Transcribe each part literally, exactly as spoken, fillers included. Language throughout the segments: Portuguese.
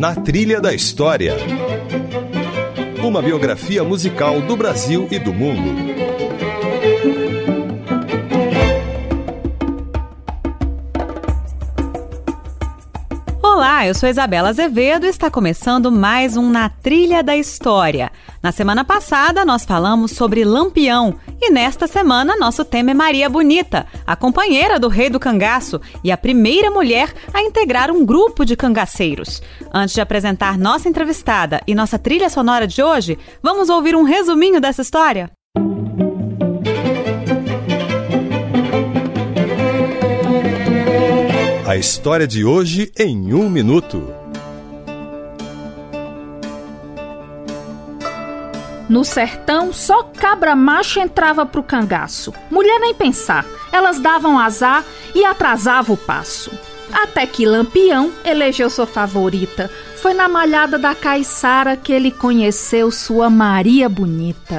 Na Trilha da História. Uma biografia musical do Brasil e do mundo. Olá, eu sou Isabela Azevedo e está começando mais um Na Trilha da História. Na semana passada, nós falamos sobre Lampião e nesta semana, nosso tema é Maria Bonita, a companheira do rei do cangaço e a primeira mulher a integrar um grupo de cangaceiros. Antes de apresentar nossa entrevistada e nossa trilha sonora de hoje, vamos ouvir um resuminho dessa história? A história de hoje em um minuto. No sertão, só cabra macho entrava pro cangaço. Mulher nem pensar, elas davam azar e atrasavam o passo. Até que Lampião elegeu sua favorita. Foi na malhada da Caiçara que ele conheceu sua Maria Bonita.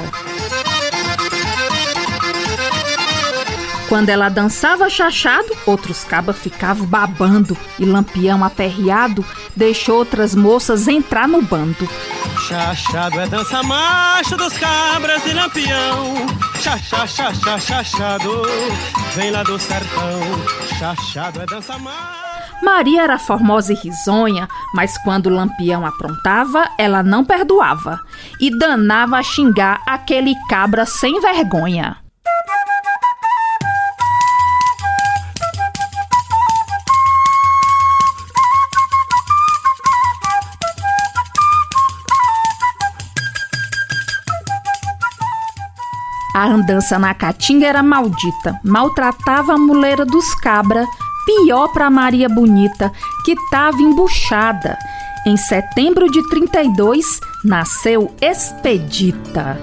Quando ela dançava chachado, outros cabas ficavam babando e Lampião, aperreado, deixou outras moças entrar no bando. Chachado é dança macho dos cabras de Lampião. Chachá, chachá, chachado, vem lá do sertão. Chachado é dança macho. Maria era formosa e risonha, mas quando Lampião aprontava, ela não perdoava e danava a xingar aquele cabra sem vergonha. A andança na caatinga era maldita, maltratava a muleira dos cabra, pior para Maria Bonita, que estava embuchada. Em setembro de trinta e dois, nasceu Expedita.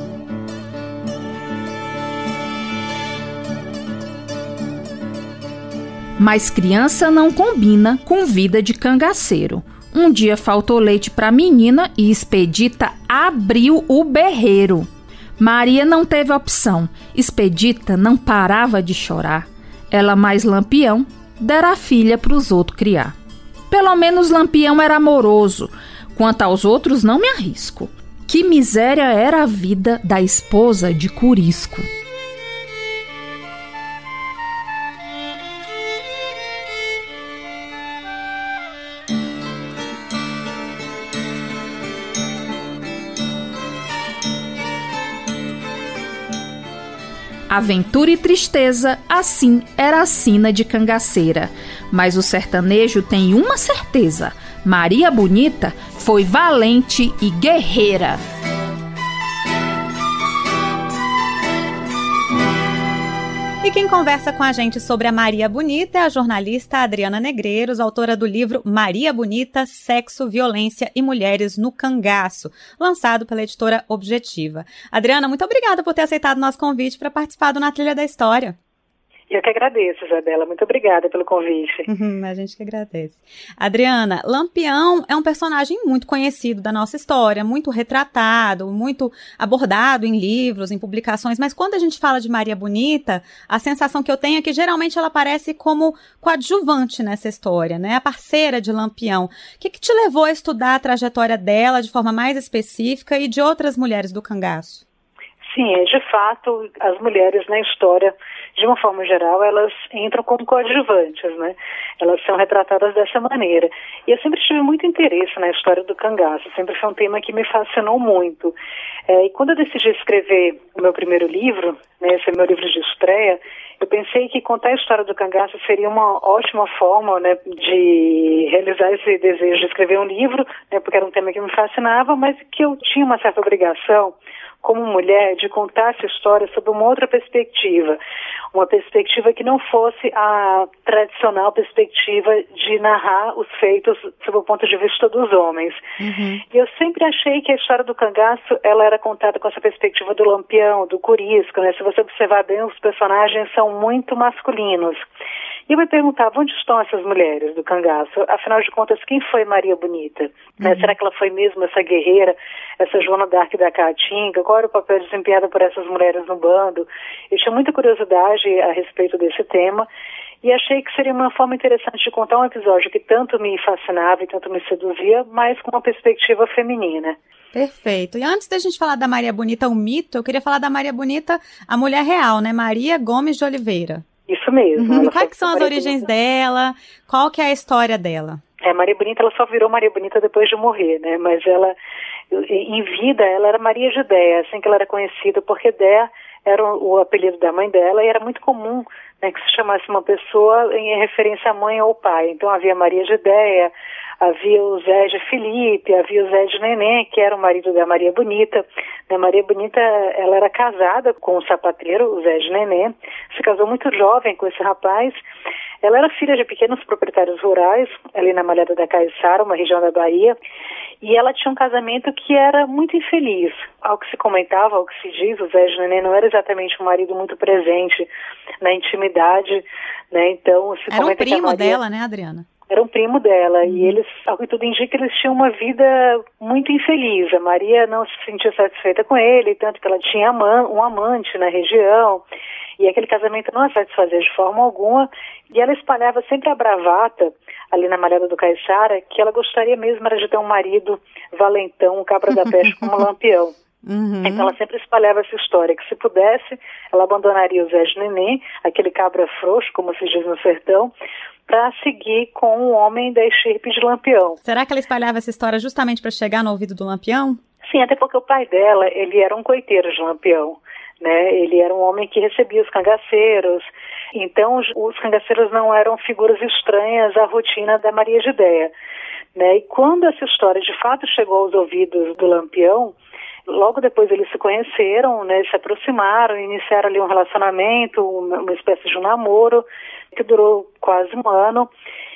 Mas criança não combina com vida de cangaceiro. Um dia faltou leite para a menina e Expedita abriu o berreiro. Maria não teve opção. Expedita não parava de chorar. Ela mais Lampião dera a filha para os outros criar. Pelo menos Lampião era amoroso. Quanto aos outros, não me arrisco. Que miséria era a vida da esposa de Curisco. Aventura e tristeza, assim era a sina de cangaceira. Mas o sertanejo tem uma certeza: Maria Bonita foi valente e guerreira. E quem conversa com a gente sobre a Maria Bonita é a jornalista Adriana Negreiros, autora do livro Maria Bonita, Sexo, Violência e Mulheres no Cangaço, lançado pela editora Objetiva. Adriana, muito obrigada por ter aceitado o nosso convite para participar do Na Trilha da História. Eu que agradeço, Isabela. Muito obrigada pelo convite. Uhum, a gente que agradece. Adriana, Lampião é um personagem muito conhecido da nossa história, muito retratado, muito abordado em livros, em publicações, mas quando a gente fala de Maria Bonita, a sensação que eu tenho é que geralmente ela aparece como coadjuvante nessa história, né? A parceira de Lampião. O que, que te levou a estudar a trajetória dela de forma mais específica e de outras mulheres do cangaço? Sim, de fato, as mulheres na história, de uma forma geral, elas entram como coadjuvantes, né? Elas são retratadas dessa maneira. E eu sempre tive muito interesse na história do cangaço, sempre foi um tema que me fascinou muito. É, e quando eu decidi escrever o meu primeiro livro, né, esse é meu livro de estreia, eu pensei que contar a história do cangaço seria uma ótima forma, né, de realizar esse desejo de escrever um livro, né, porque era um tema que me fascinava, mas que eu tinha uma certa obrigação, como mulher, de contar essa história sob uma outra perspectiva, uma perspectiva que não fosse a tradicional perspectiva de narrar os feitos sob o ponto de vista dos homens. Uhum. E eu sempre achei que a história do cangaço, ela era contada com essa perspectiva do Lampião, do Curisco, né? Se você observar bem, os personagens são muito masculinos. E eu me perguntava, onde estão essas mulheres do cangaço? Afinal de contas, quem foi Maria Bonita? Uhum. Né? Será que ela foi mesmo essa guerreira, essa Joana d'Arc da Caatinga? Qual era o papel desempenhado por essas mulheres no bando? Eu tinha muita curiosidade a respeito desse tema e achei que seria uma forma interessante de contar um episódio que tanto me fascinava e tanto me seduzia, mas com uma perspectiva feminina. Perfeito. E antes da gente falar da Maria Bonita, o mito, eu queria falar da Maria Bonita, a mulher real, né? Maria Gomes de Oliveira. Isso mesmo. Uhum. Quais que são as origens Bonita. dela? Qual que é a história dela? É, Maria Bonita, ela só virou Maria Bonita depois de morrer, né? Mas ela, em vida, ela era Maria de Déa, assim que ela era conhecida, porque Déa era o apelido da mãe dela e era muito comum, né, que se chamasse uma pessoa em referência à mãe ou ao pai. Então havia Maria de Déa, havia o Zé de Felipe, havia o Zé de Neném, que era o marido da Maria Bonita. Né, Maria Bonita, ela era casada com o sapateiro, o Zé de Neném, se casou muito jovem com esse rapaz. Ela era filha de pequenos proprietários rurais, ali na Malhada da Caiçara, uma região da Bahia, e ela tinha um casamento que era muito infeliz. Ao que se comentava, ao que se diz, o Zé de Neném não era exatamente um marido muito presente na intimidade, né? Então, se era comenta um primo que a Maria... dela, né, Adriana? Era um primo dela, uhum. E eles, ao que tudo indica, eles tinham uma vida muito infeliz. A Maria não se sentia satisfeita com ele, tanto que ela tinha um amante na região, e aquele casamento não a satisfazia de forma alguma, e ela espalhava sempre a bravata, ali na Malhada do Caiçara, que ela gostaria mesmo era de ter um marido valentão, um cabra da peste como Lampião. Uhum. Então ela sempre espalhava essa história, que se pudesse, ela abandonaria o Zé de Neném, aquele cabra frouxo, como se diz no sertão, para seguir com um homem da estirpe de Lampião. Será que ela espalhava essa história justamente para chegar no ouvido do Lampião? Sim, até porque o pai dela, ele era um coiteiro de Lampião, né? Ele era um homem que recebia os cangaceiros, então os, os cangaceiros não eram figuras estranhas à rotina da Maria de Déa, né? E quando essa história de fato chegou aos ouvidos do Lampião, logo depois eles se conheceram, né, se aproximaram, iniciaram ali um relacionamento, uma, uma espécie de um namoro, que durou quase um ano,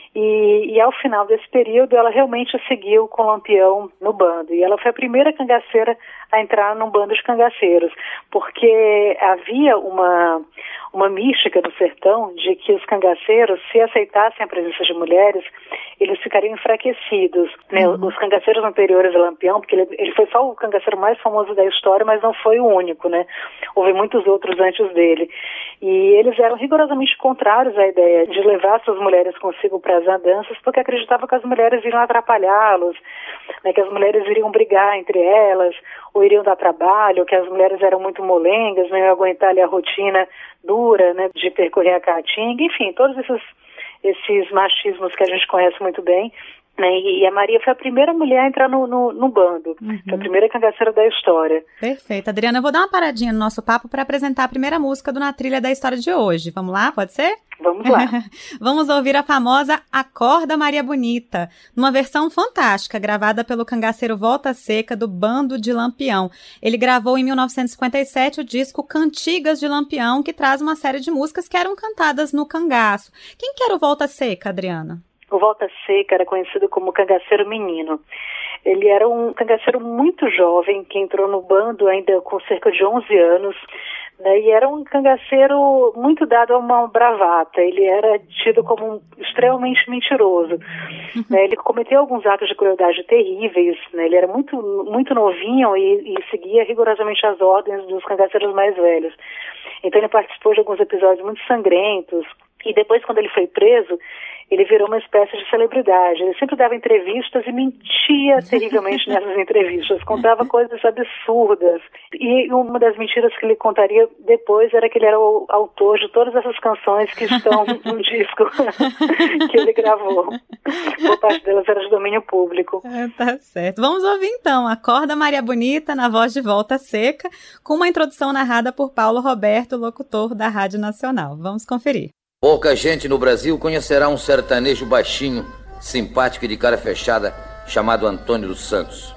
e, e ao final desse período ela realmente seguiu com o Lampião no bando, e ela foi a primeira cangaceira a entrar num bando de cangaceiros, porque havia uma, uma mística no sertão de que os cangaceiros, se aceitassem a presença de mulheres, eles ficariam enfraquecidos, né? Uhum. Os cangaceiros anteriores a Lampião, porque ele, ele foi só o cangaceiro mais famoso da história, mas não foi o único, né? Houve muitos outros antes dele. E eles eram rigorosamente contrários à ideia de levar suas mulheres consigo para as andanças, porque acreditavam que as mulheres iriam atrapalhá-los, né? Que as mulheres iriam brigar entre elas, ou iriam dar trabalho, que as mulheres eram muito molengas, não iam aguentar ali a rotina dura, né, de percorrer a Caatinga, enfim, todos esses, esses machismos que a gente conhece muito bem, né, e a Maria foi a primeira mulher a entrar no, no, no bando, uhum. Foi a primeira cangaceira da história. Perfeito. Adriana, eu vou dar uma paradinha no nosso papo para apresentar a primeira música do Na Trilha da História de hoje. Vamos lá? Pode ser? Vamos lá. Vamos ouvir a famosa Acorda Maria Bonita, numa versão fantástica, gravada pelo cangaceiro Volta Seca, do Bando de Lampião. Ele gravou em mil novecentos e cinquenta e sete o disco Cantigas de Lampião, que traz uma série de músicas que eram cantadas no cangaço. Quem que era o Volta Seca, Adriana? O Volta Seca era conhecido como cangaceiro menino. Ele era um cangaceiro muito jovem, que entrou no bando ainda com cerca de onze anos, né, e era um cangaceiro muito dado a uma bravata. Ele era tido como um, extremamente mentiroso. Uhum. Né, ele cometeu alguns atos de crueldade terríveis, né, ele era muito, muito novinho e, e seguia rigorosamente as ordens dos cangaceiros mais velhos. Então ele participou de alguns episódios muito sangrentos, e depois, quando ele foi preso, ele virou uma espécie de celebridade. Ele sempre dava entrevistas e mentia terrivelmente nessas entrevistas, contava coisas absurdas. E uma das mentiras que ele contaria depois era que ele era o autor de todas essas canções que estão no disco que ele gravou. Boa parte delas era de domínio público. É, tá certo. Vamos ouvir então Acorda Maria Bonita, na voz de Volta Seca, com uma introdução narrada por Paulo Roberto, locutor da Rádio Nacional. Vamos conferir. Pouca gente no Brasil conhecerá um sertanejo baixinho, simpático e de cara fechada, chamado Antônio dos Santos.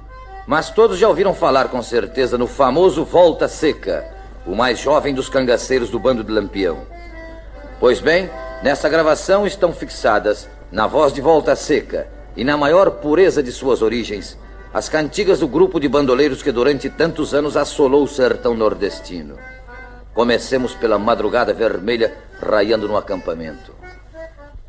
Mas todos já ouviram falar com certeza no famoso Volta Seca, o mais jovem dos cangaceiros do Bando de Lampião. Pois bem, nessa gravação estão fixadas, na voz de Volta Seca e na maior pureza de suas origens, as cantigas do grupo de bandoleiros que durante tantos anos assolou o sertão nordestino. Comecemos pela madrugada vermelha, raiando no acampamento.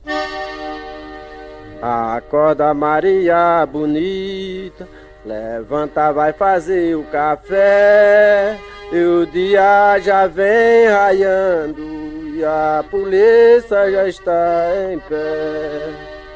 Acorda, Maria bonita, levanta, vai fazer o café. E o dia já vem raiando e a polícia já está em pé.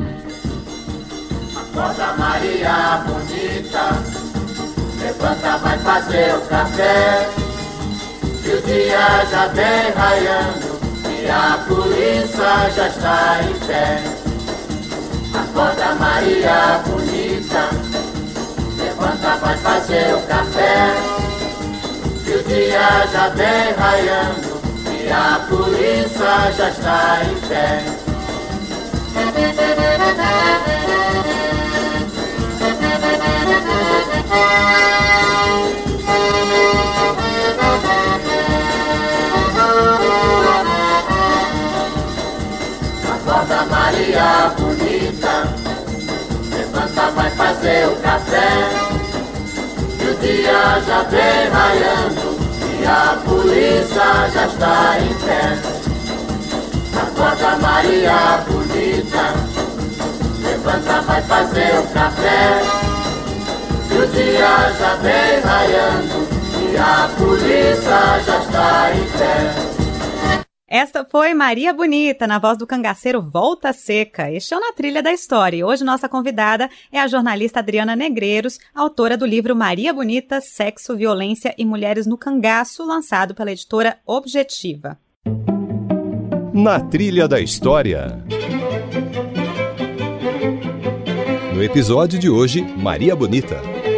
Acorda, Maria bonita, levanta, vai fazer o café. E o dia já vem raiando e a polícia já está em pé. Acorda, Maria bonita, levanta, vai fazer o café. Que o dia já vem raiando e a polícia já está em pé. Acorda, Maria bonita, levanta, vai fazer o café. E o dia já vem raiando e a polícia já está em pé. Acorda, Maria bonita, levanta, vai fazer o café. E o dia já vem raiando e a polícia já está em pé. Esta foi Maria Bonita, na voz do cangaceiro Volta Seca. Este é o Na Trilha da História. E hoje nossa convidada é a jornalista Adriana Negreiros, autora do livro Maria Bonita, Sexo, Violência e Mulheres no Cangaço, lançado pela editora Objetiva. Na Trilha da História. No episódio de hoje, Maria Bonita.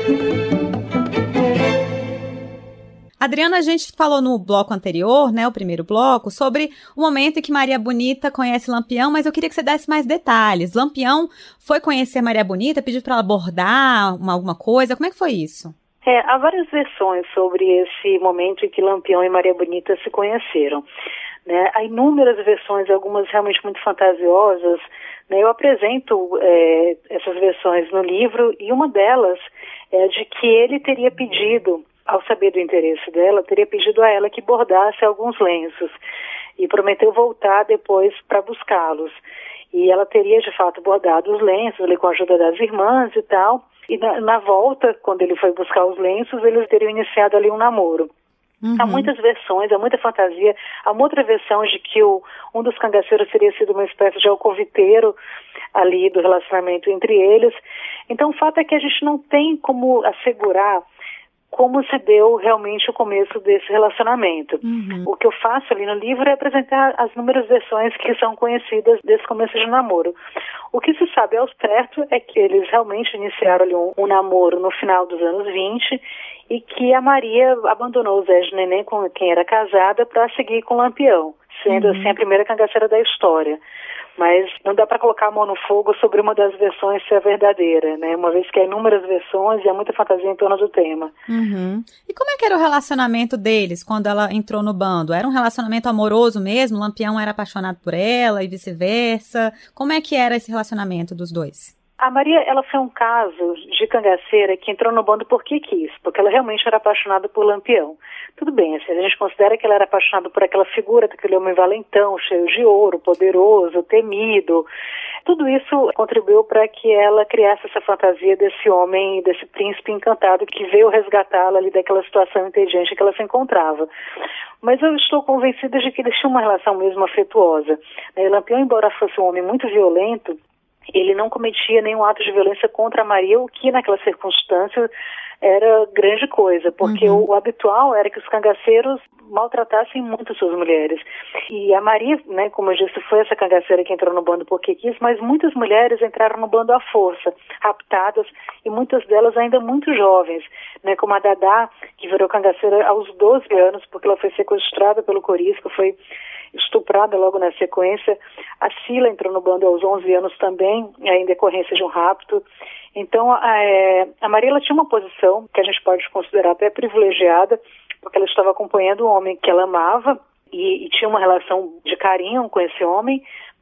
Adriana, a gente falou no bloco anterior, né, o primeiro bloco, sobre o momento em que Maria Bonita conhece Lampião, mas eu queria que você desse mais detalhes. Lampião foi conhecer Maria Bonita, pediu para ela abordar uma, alguma coisa, como é que foi isso? É, há várias versões sobre esse momento em que Lampião e Maria Bonita se conheceram, né? Há inúmeras versões, algumas realmente muito fantasiosas, né? Eu apresento é, essas versões no livro e uma delas é de que ele teria pedido, ao saber do interesse dela, teria pedido a ela que bordasse alguns lenços e prometeu voltar depois para buscá-los. E ela teria, de fato, bordado os lenços ali com a ajuda das irmãs e tal. E na, na volta, quando ele foi buscar os lenços, eles teriam iniciado ali um namoro. Uhum. Há muitas versões, há muita fantasia. Há uma outra versão de que o, um dos cangaceiros teria sido uma espécie de alcoviteiro ali do relacionamento entre eles. Então, o fato é que a gente não tem como assegurar como se deu realmente o começo desse relacionamento. Uhum. O que eu faço ali no livro é apresentar as inúmeras versões que são conhecidas desse começo de namoro. O que se sabe ao certo é que eles realmente iniciaram ali um, um namoro no final dos anos vinte e que a Maria abandonou o Zé de Neném, com quem era casada, para seguir com o Lampião, sendo uhum. assim a primeira cangaceira da história. Mas não dá para colocar a mão no fogo sobre uma das versões ser verdadeira, né? Uma vez que há inúmeras versões e há muita fantasia em torno do tema. Uhum. E como é que era o relacionamento deles quando ela entrou no bando? Era um relacionamento amoroso mesmo? O Lampião era apaixonado por ela e vice-versa? Como é que era esse relacionamento dos dois? A Maria, ela foi um caso de cangaceira que entrou no bando porque quis, porque ela realmente era apaixonada por Lampião. Tudo bem, assim, a gente considera que ela era apaixonada por aquela figura daquele homem valentão, cheio de ouro, poderoso, temido. Tudo isso contribuiu para que ela criasse essa fantasia desse homem, desse príncipe encantado que veio resgatá-la ali daquela situação inteligente que ela se encontrava. Mas eu estou convencida de que eles tinham uma relação mesmo afetuosa. Lampião, embora fosse um homem muito violento, ele não cometia nenhum ato de violência contra a Maria, o que naquela circunstância era grande coisa, porque uhum. o, o habitual era que os cangaceiros maltratassem muito suas mulheres. E a Maria, né, como eu disse, foi essa cangaceira que entrou no bando porque quis, mas muitas mulheres entraram no bando à força, raptadas, e muitas delas ainda muito jovens, né, como a Dadá, que virou cangaceira aos doze anos, porque ela foi sequestrada pelo Corisco, foi estuprada logo na sequência. A Sila entrou no bando aos onze anos também, em decorrência de um rapto. Então, a, a Maria, ela tinha uma posição que a gente pode considerar até privilegiada, porque ela estava acompanhando um homem que ela amava e, e tinha uma relação de carinho com esse homem,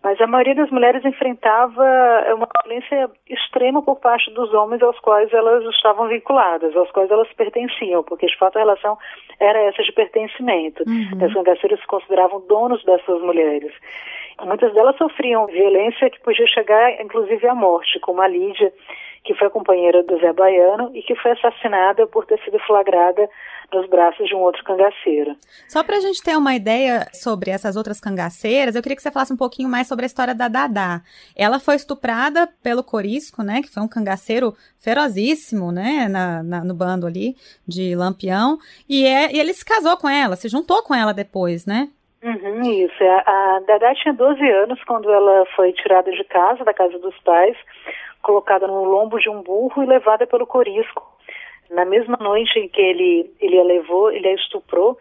Mas a maioria das mulheres enfrentava uma violência extrema por parte dos homens aos quais elas estavam vinculadas, aos quais elas pertenciam, porque de fato a relação era essa de pertencimento. Uhum. As cangaceiras se consideravam donos dessas mulheres. Muitas delas sofriam violência que podia chegar inclusive à morte, como a Lídia, que foi a companheira do Zé Baiano e que foi assassinada por ter sido flagrada nos braços de um outro cangaceiro. Só para a gente ter uma ideia sobre essas outras cangaceiras, eu queria que você falasse um pouquinho mais sobre a história da Dadá. Ela foi estuprada pelo Corisco, né, que foi um cangaceiro ferozíssimo, né, na, na, no bando ali de Lampião, e, é, e ele se casou com ela, se juntou com ela depois, né? Uhum, isso. A, a Dadá tinha doze anos quando ela foi tirada de casa, da casa dos pais, colocada no lombo de um burro e levada pelo Corisco. Na mesma noite em que ele, ele a levou, ele a estuprou,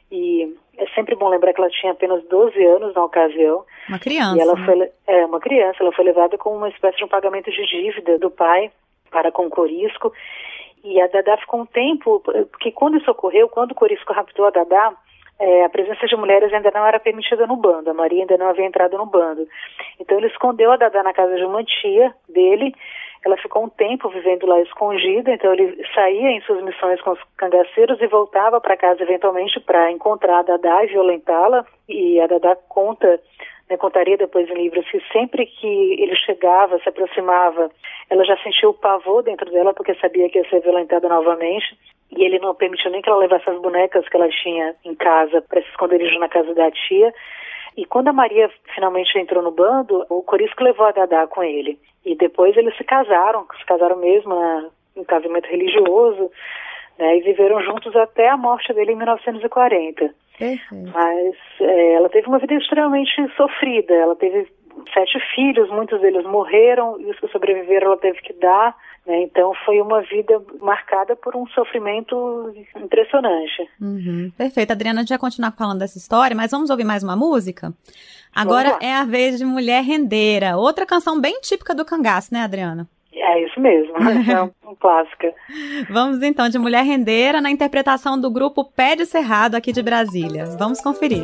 e é sempre bom lembrar que ela tinha apenas doze anos na ocasião. Uma criança. E ela né? foi, é, uma criança, ela foi levada como uma espécie de um pagamento de dívida do pai para com o Corisco, e a Dadá ficou um tempo, porque quando isso ocorreu, quando o Corisco raptou a Dadá, É, a presença de mulheres ainda não era permitida no bando, a Maria ainda não havia entrado no bando. Então ele escondeu a Dadá na casa de uma tia dele, ela ficou um tempo vivendo lá escondida, então ele saía em suas missões com os cangaceiros e voltava para casa eventualmente para encontrar a Dadá e violentá-la, e a Dadá conta, né, contaria depois em livros que sempre que ele chegava, se aproximava, ela já sentia o pavor dentro dela porque sabia que ia ser violentada novamente. E ele não permitiu nem que ela levasse as bonecas que ela tinha em casa para se esconderijo na casa da tia. E quando a Maria finalmente entrou no bando, o Corisco levou a Dadá com ele. E depois eles se casaram, se casaram mesmo, em um casamento religioso, né, e viveram juntos até a morte dele em mil novecentos e quarenta. Perfeito. Mas é, ela teve uma vida extremamente sofrida, ela teve sete filhos, muitos deles morreram, e os que sobreviveram ela teve que dar, né? Então foi uma vida marcada por um sofrimento impressionante. Uhum. Perfeito, Adriana, a gente vai continuar falando dessa história, mas vamos ouvir mais uma música? Agora é a vez de Mulher Rendeira, outra canção bem típica do cangaço, né, Adriana? É isso mesmo, é um, um clássico. Vamos então de Mulher Rendeira na interpretação do grupo Pé de Cerrado aqui de Brasília. Vamos conferir.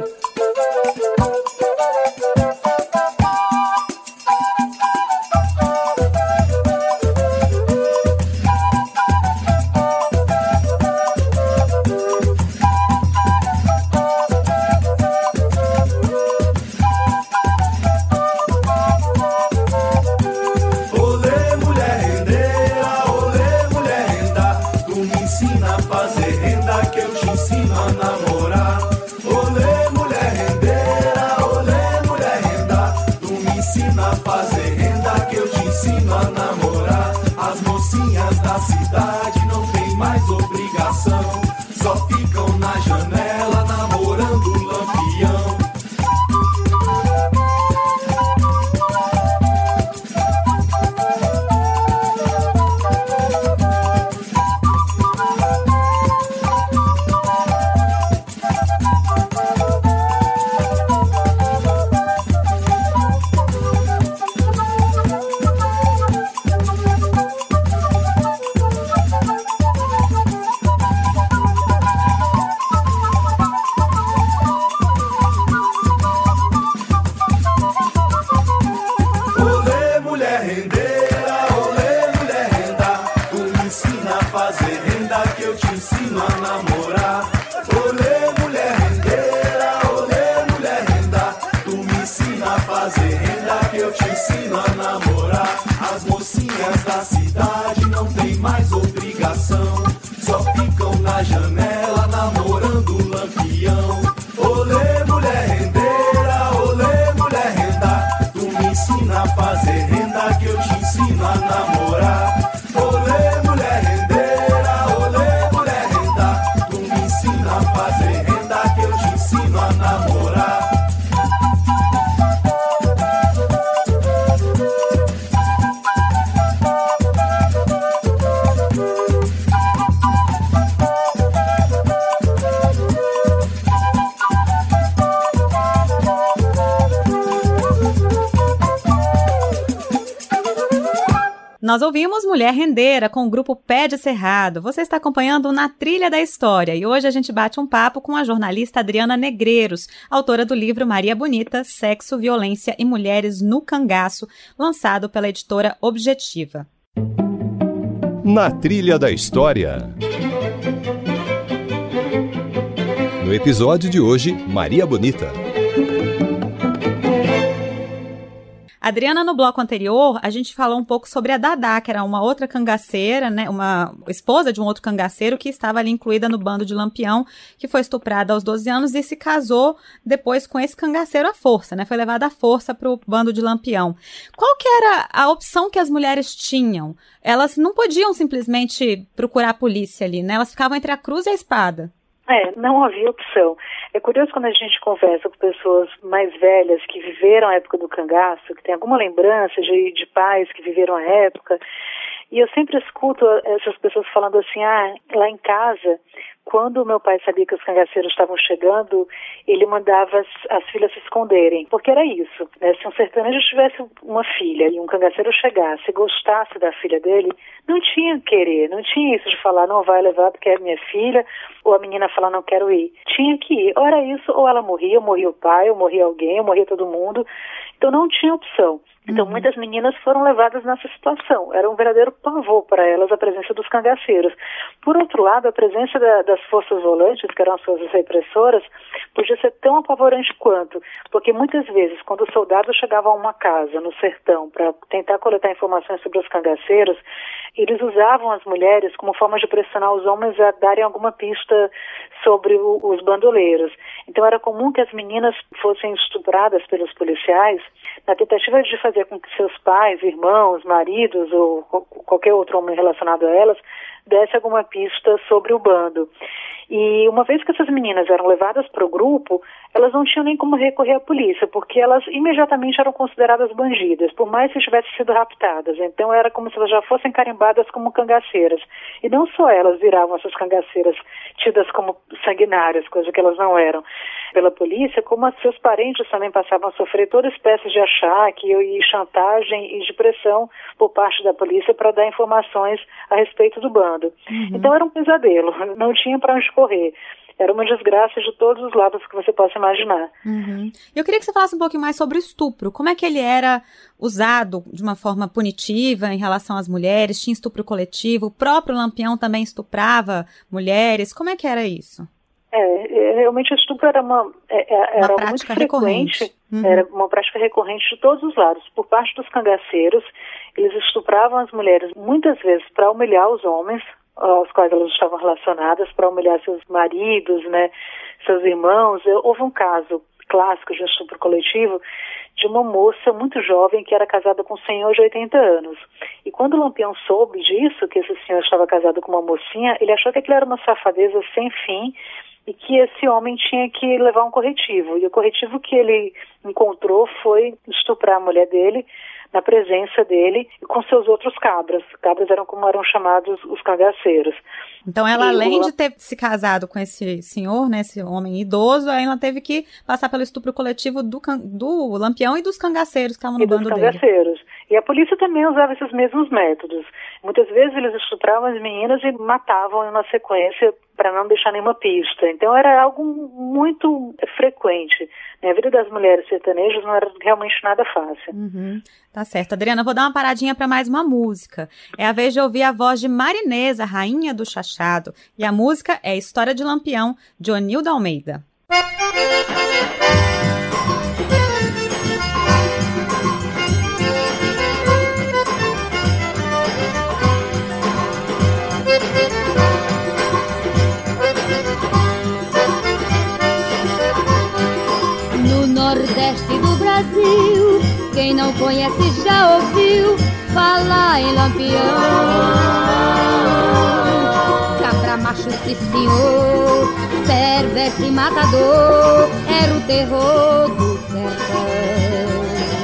Nós ouvimos Mulher Rendeira com o grupo Pé de Cerrado. Você está acompanhando Na Trilha da História e hoje a gente bate um papo com a jornalista Adriana Negreiros, autora do livro Maria Bonita, Sexo, Violência e Mulheres no Cangaço, lançado pela editora Objetiva. Na Trilha da História. No episódio de hoje, Maria Bonita. Adriana, no bloco anterior, a gente falou um pouco sobre a Dadá, que era uma outra cangaceira, né, uma esposa de um outro cangaceiro que estava ali incluída no bando de Lampião, que foi estuprada aos doze anos e se casou depois com esse cangaceiro à força, né, foi levada à força para o bando de Lampião. Qual que era a opção que as mulheres tinham? Elas não podiam simplesmente procurar a polícia ali, né, elas ficavam entre a cruz e a espada. É, não havia opção. É curioso quando a gente conversa com pessoas mais velhas que viveram a época do cangaço, que tem alguma lembrança de, de pais que viveram a época, e eu sempre escuto essas pessoas falando assim, ah, lá em casa, quando o meu pai sabia que os cangaceiros estavam chegando, ele mandava as, as filhas se esconderem, porque era isso, né? Se um sertanejo tivesse uma filha e um cangaceiro chegasse e gostasse da filha dele, não tinha querer, não tinha isso de falar, não vai levar porque é minha filha, ou a menina falar, não quero ir. Tinha que ir, ou era isso, ou ela morria, ou morria o pai, ou morria alguém, ou morria todo mundo, então não tinha opção. Então, uhum. muitas meninas foram levadas nessa situação. Era um verdadeiro pavor para elas a presença dos cangaceiros. Por outro lado, a presença da, das forças volantes, que eram as forças repressoras, podia ser tão apavorante quanto. Porque muitas vezes, quando os soldados chegavam a uma casa, no sertão, para tentar coletar informações sobre os cangaceiros, eles usavam as mulheres como forma de pressionar os homens a darem alguma pista sobre o, os bandoleiros. Então, era comum que as meninas fossem estupradas pelos policiais na tentativa de fazer com que seus pais, irmãos, maridos ou qualquer outro homem relacionado a elas desse alguma pista sobre o bando. E uma vez que essas meninas eram levadas para o grupo, elas não tinham nem como recorrer à polícia, porque elas imediatamente eram consideradas bandidas, por mais que tivessem sido raptadas. Então era como se elas já fossem carimbadas como cangaceiras. E não só elas viravam essas cangaceiras tidas como sanguinárias, coisa que elas não eram, pela polícia, como seus parentes também passavam a sofrer toda espécie de achaque e chantagem e de pressão por parte da polícia para dar informações a respeito do bando. Uhum. Então era um pesadelo, não tinha para onde correr. Era uma desgraça de todos os lados que você possa imaginar. Uhum. Eu queria que você falasse um pouquinho mais sobre o estupro. Como é que ele era usado de uma forma punitiva em relação às mulheres? Tinha estupro coletivo? O próprio Lampião também estuprava mulheres? Como é que era isso? É, realmente o estupro era uma, era uma prática muito frequente, recorrente. Uhum. Era uma prática recorrente de todos os lados. Por parte dos cangaceiros, eles estupravam as mulheres muitas vezes para humilhar os homens, aos quais elas estavam relacionadas, para humilhar seus maridos, né, seus irmãos. Houve um caso clássico de estupro coletivo de uma moça muito jovem que era casada com um senhor de oitenta anos. E quando o Lampião soube disso, que esse senhor estava casado com uma mocinha, ele achou que aquilo era uma safadeza sem fim e que esse homem tinha que levar um corretivo. E o corretivo que ele encontrou foi estuprar a mulher dele, na presença dele e com seus outros cabras. Cabras eram como eram chamados os cangaceiros. Então ela, e além o... de ter se casado com esse senhor, né, esse homem idoso, ela teve que passar pelo estupro coletivo do, can... do Lampião e dos cangaceiros que estavam no bando dele. E dos cangaceiros. E a polícia também usava esses mesmos métodos. Muitas vezes eles estupravam as meninas e matavam na sequência para não deixar nenhuma pista. Então era algo muito frequente. A vida das mulheres sertanejas não era realmente nada fácil. Uhum. Tá certo. Adriana, vou dar uma paradinha para mais uma música. É a vez de ouvir a voz de Marinesa, rainha do chachado. E a música é História de Lampião, de Onilda Almeida. Nordeste do Brasil, quem não conhece já ouviu falar em Lampião. Cabra macho, sim senhor, perverso e matador, era o terror do sertão.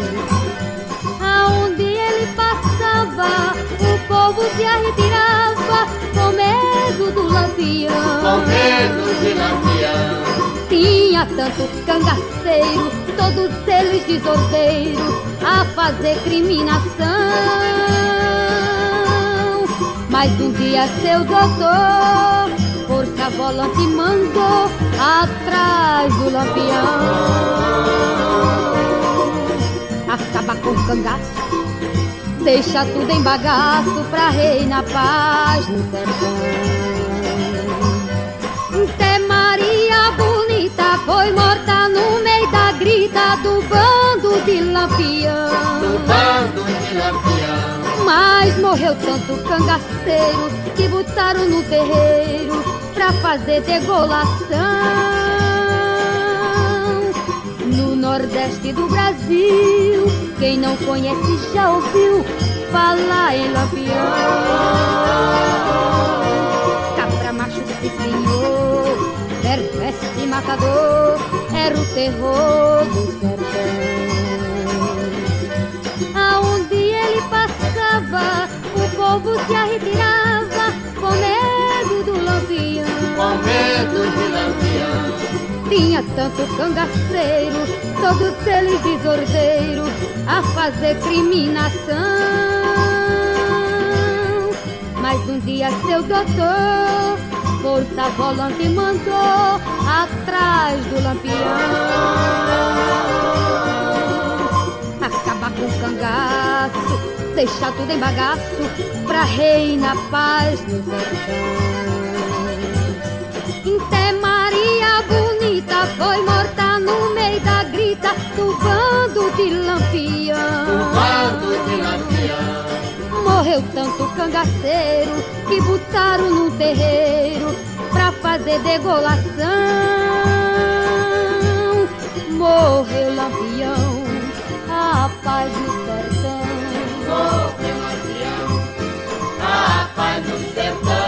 Aonde ele passava, o povo se arretirava com medo do Lampião. Com medo de Lampião. Tinha tanto cangaceiro, todos eles desordeiros, a fazer criminação. Mas um dia seu doutor, força volante mandou atrás do Lampião. Acaba com o cangaço, deixa tudo em bagaço pra reinar paz no sertão. Até Maria Bonita foi morta no meio da grita do bando de Lampião. Do bando de Lampião. Mas morreu tanto cangaceiro que botaram no terreiro pra fazer degolação. No Nordeste do Brasil, quem não conhece já ouviu falar em Lampião. Cabra macho se senhor, perverso e matador, era o terror do sertão. Aonde ele passava, o povo se arretirava com medo do Lampião. Com medo de Lampião. Tinha tanto cangaceiro, todos eles desordeiros, a fazer criminação. Mas um dia seu doutor, força volante mandou atrás do Lampião. Acabar com o cangaço, deixar tudo em bagaço pra reinar paz no sertão. Até Maria Bonita foi morta no meio da grita do bando de Lampião. Do bando de Lampião. Morreu tanto cangaceiro que botaram no terreiro pra fazer degolação. Morreu Lampião, a paz no sertão. Morreu Lampião, a paz no sertão.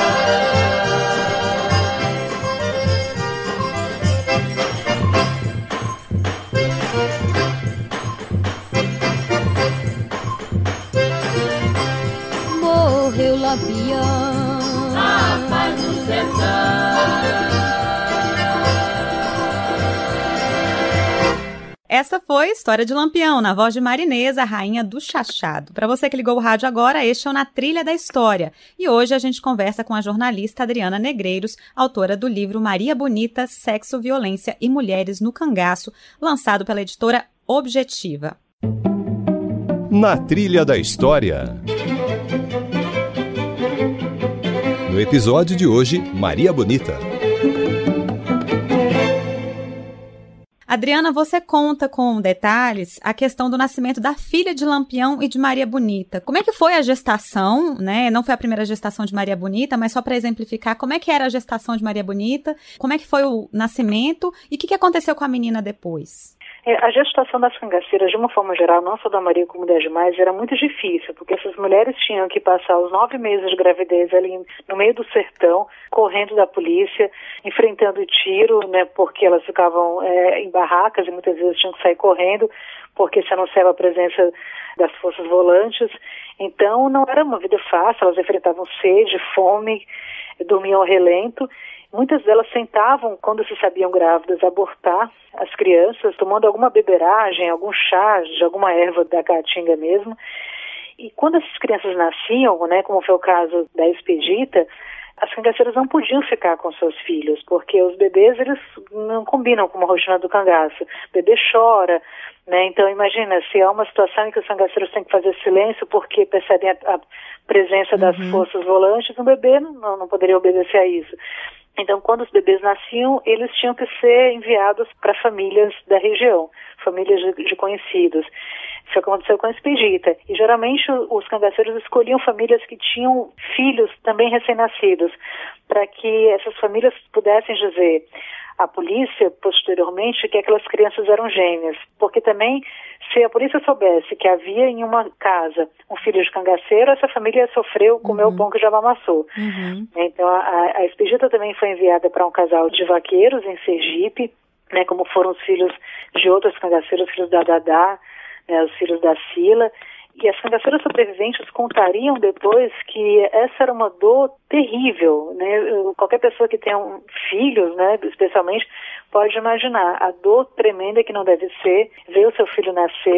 Morreu Lampião, a paz no sertão. Essa foi História de Lampião, na voz de Marinês, a rainha do chachado. Para você que ligou o rádio agora, este é o Na Trilha da História. E hoje a gente conversa com a jornalista Adriana Negreiros, autora do livro Maria Bonita, Sexo, Violência e Mulheres no Cangaço, lançado pela editora Objetiva. Na Trilha da História. No episódio de hoje, Maria Bonita. Adriana, você conta com detalhes a questão do nascimento da filha de Lampião e de Maria Bonita. Como é que foi a gestação, né? Não foi a primeira gestação de Maria Bonita, mas só para exemplificar, como é que era a gestação de Maria Bonita, como é que foi o nascimento e o que, que aconteceu com a menina depois? É, a gestação das cangaceiras, de uma forma geral, não só da Maria como das demais, era muito difícil, porque essas mulheres tinham que passar os nove meses de gravidez ali no meio do sertão, correndo da polícia, enfrentando tiro, né, porque elas ficavam é, em barracas e muitas vezes tinham que sair correndo, porque se anunciava a presença das forças volantes. Então não era uma vida fácil, elas enfrentavam sede, fome, dormiam ao relento. Muitas delas tentavam, quando se sabiam grávidas, abortar as crianças, tomando alguma beberagem, algum chá de alguma erva da caatinga mesmo. E quando essas crianças nasciam, né, como foi o caso da Expedita, as cangaceiras não podiam ficar com seus filhos, porque os bebês, eles não combinam com uma rotina do cangaço. O bebê chora, né? Então imagina, se há uma situação em que os cangaceiros têm que fazer silêncio porque percebem a, a presença das uhum. forças volantes, um bebê não, não poderia obedecer a isso. Então, quando os bebês nasciam, eles tinham que ser enviados para famílias da região, famílias de, de conhecidos. Isso aconteceu com a Expedita. E, geralmente, os cangaceiros escolhiam famílias que tinham filhos também recém-nascidos, para que essas famílias pudessem dizer à polícia, posteriormente, que aquelas crianças eram gêmeas. Porque também, se a polícia soubesse que havia em uma casa um filho de cangaceiro, essa família sofreu, comeu uhum. o pão que já amassou. Uhum. Então, a, a Expedita também foi enviada para um casal de vaqueiros em Sergipe, né, como foram os filhos de outros cangaceiros, os filhos da Dadá, né, os filhos da Sila. E as cangaceiras sobreviventes contariam depois que essa era uma dor terrível, né? Qualquer pessoa que tenha um filhos, né, especialmente, pode imaginar a dor tremenda que não deve ser ver o seu filho nascer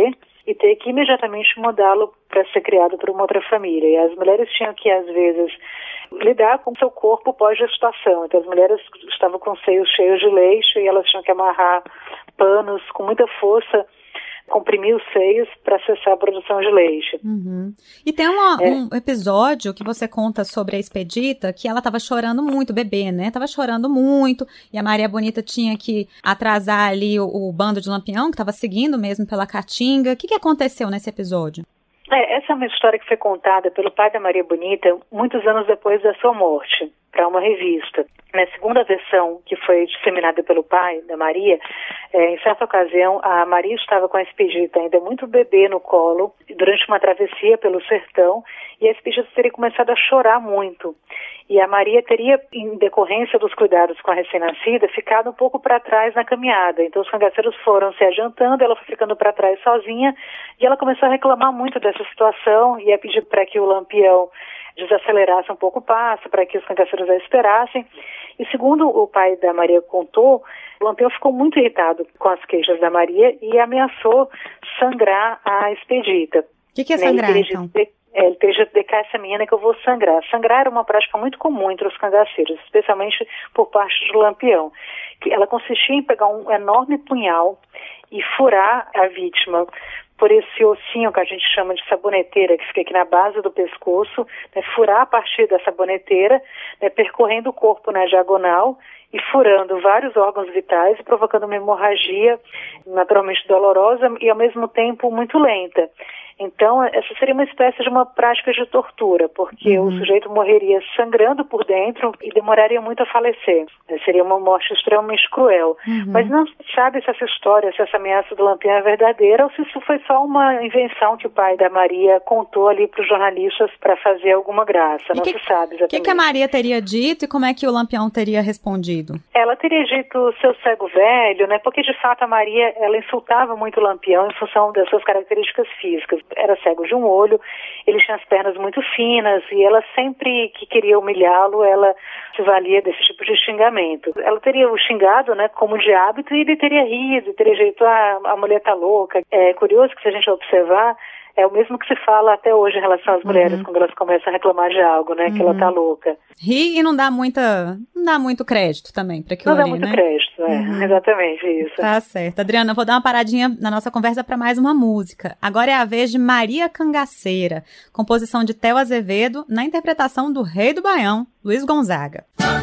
e ter que imediatamente mudá-lo para ser criado por uma outra família. E as mulheres tinham que, às vezes, lidar com o seu corpo pós-gestação. Então, as mulheres estavam com seios cheios de leite e elas tinham que amarrar panos com muita força, comprimir os seios para cessar a produção de leite. Uhum. E tem uma, é. um episódio que você conta sobre a Expedita, que ela estava chorando muito, o bebê, né? Tava chorando muito, e a Maria Bonita tinha que atrasar ali o, o bando de Lampião, que estava seguindo mesmo pela Caatinga. O que, que aconteceu nesse episódio? É, essa é uma história que foi contada pelo pai da Maria Bonita muitos anos depois da sua morte, para uma revista. Na segunda versão, que foi disseminada pelo pai da Maria, é, em certa ocasião, a Maria estava com a Expedita ainda muito bebê no colo, durante uma travessia pelo sertão, e a Expedita teria começado a chorar muito. E a Maria teria, em decorrência dos cuidados com a recém-nascida, ficado um pouco para trás na caminhada. Então os cangaceiros foram se adiantando, ela foi ficando para trás sozinha, e ela começou a reclamar muito dessa situação, e a pedir para que o Lampião desacelerasse um pouco o passo, para que os cangaceiros a esperassem. E segundo o pai da Maria contou, o Lampião ficou muito irritado com as queixas da Maria e ameaçou sangrar a Expedita. O que, que é sangrar, né? então? É, ele teria de cá essa menina que eu vou sangrar. Sangrar era uma prática muito comum entre os cangaceiros, especialmente por parte do Lampião. Ela consistia em pegar um enorme punhal e furar a vítima por esse ossinho que a gente chama de saboneteira, que fica aqui na base do pescoço, né, furar a partir da saboneteira, né, percorrendo o corpo na diagonal e furando vários órgãos vitais e provocando uma hemorragia naturalmente dolorosa e ao mesmo tempo muito lenta. Então, essa seria uma espécie de uma prática de tortura, porque uhum. o sujeito morreria sangrando por dentro e demoraria muito a falecer. Seria uma morte extremamente cruel. Uhum. Mas não se sabe se essa história, se essa ameaça do Lampião é verdadeira ou se isso foi só uma invenção que o pai da Maria contou ali para os jornalistas para fazer alguma graça. E não que, se sabe exatamente. O que, que a Maria teria dito e como é que o Lampião teria respondido? Ela teria dito seu cego velho, né? Porque de fato a Maria, ela insultava muito o Lampião em função das suas características físicas. Era cego de um olho, ele tinha as pernas muito finas e ela sempre que queria humilhá-lo, ela se valia desse tipo de xingamento. Ela teria o xingado, né, como de hábito, e ele teria rido, teria jeito, ah, a mulher tá louca. É curioso que se a gente observar, é o mesmo que se fala até hoje em relação às mulheres, uhum. quando elas começam a reclamar de algo, né, uhum. que ela tá louca. Ri e não dá muita, não dá muito crédito também para aquilo ali, né? Não dá muito crédito, é, uhum. exatamente isso. Tá certo. Adriana, vou dar uma paradinha na nossa conversa para mais uma música. Agora é a vez de Maria Cangaceira, composição de Théo Azevedo, na interpretação do Rei do Baião, Luiz Gonzaga.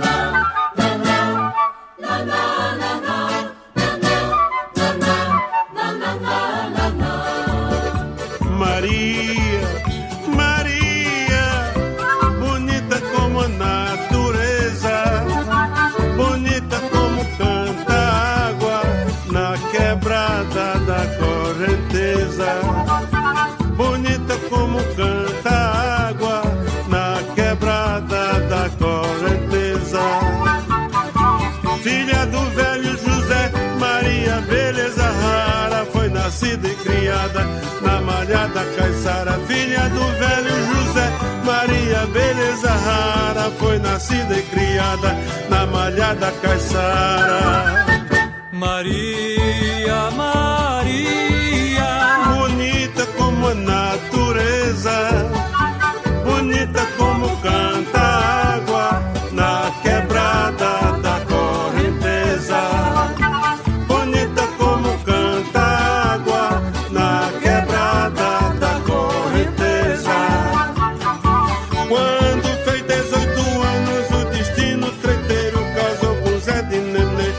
Maria, Maria, bonita como a natureza, bonita como canta a água na quebrada da correnteza, bonita como canta a água na quebrada da correnteza. Filha do velho José, Maria, beleza rara, foi nascida e criada na malhada caiçara. Filha do velho José, Maria, beleza rara, foi nascida e criada na malhada caiçara. Maria, Maria, bonita como a natureza, bonita como canta a água na quebrada da correnteza, bonita como canta a água na quebrada da correnteza. Quando fez dezoito anos, o destino treiteiro casou com Zé de Nenê.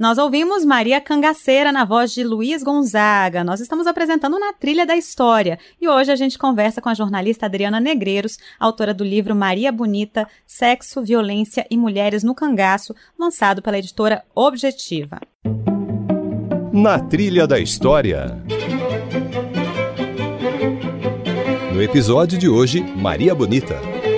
Nós ouvimos Maria Cangaceira na voz de Luiz Gonzaga. Nós estamos apresentando Na Trilha da História e hoje a gente conversa com a jornalista Adriana Negreiros, autora do livro Maria Bonita, Sexo, Violência e Mulheres no Cangaço, lançado pela editora Objetiva. Na Trilha da História. No episódio de hoje, Maria Bonita.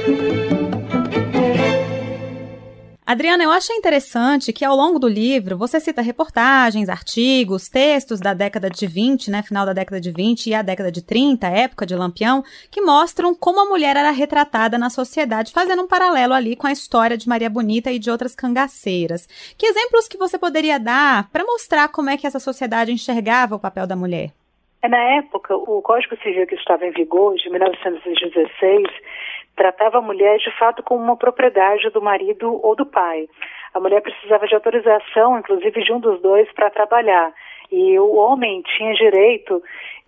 Adriana, eu achei interessante que ao longo do livro você cita reportagens, artigos, textos da década de vinte, né, final da década de vinte e a década de trinta, época de Lampião, que mostram como a mulher era retratada na sociedade, fazendo um paralelo ali com a história de Maria Bonita e de outras cangaceiras. Que exemplos que você poderia dar para mostrar como é que essa sociedade enxergava o papel da mulher? Na época, o Código Civil que estava em vigor, de mil novecentos e dezesseis, tratava a mulher de fato como uma propriedade do marido ou do pai. A mulher precisava de autorização, inclusive de um dos dois, para trabalhar. E o homem tinha direito